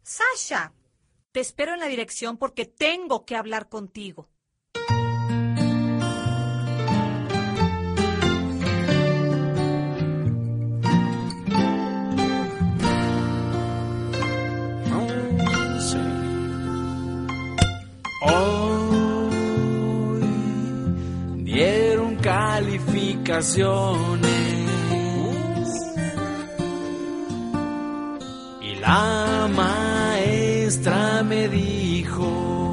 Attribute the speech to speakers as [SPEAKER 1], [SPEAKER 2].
[SPEAKER 1] Sasha, te espero en la dirección porque tengo que hablar contigo.
[SPEAKER 2] Hoy dieron calificaciones y la maestra me dijo: